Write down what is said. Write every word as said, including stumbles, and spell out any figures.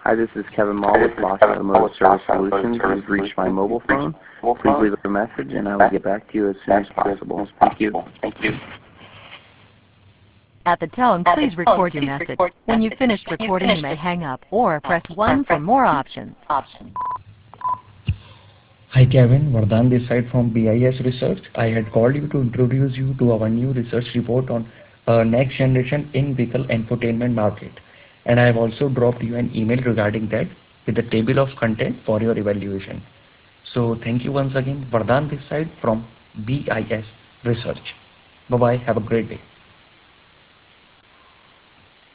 Hi, this is Kevin Mall with Bosch Automotive Service Solutions. You've reached my mobile phone. Please leave a message and I will get back to you as soon as possible. Thank you. At the tone, please record your message. When you've finished recording, you may hang up or press one for more options. Hi Kevin, Vardhan this side from B I S Research. I had called you to introduce you to our new research report on uh, next generation in-vehicle infotainment market. And I have also dropped you an email regarding that with the table of content for your evaluation. So thank you once again, Vardhan this side from B I S Research. Bye bye, have a great day.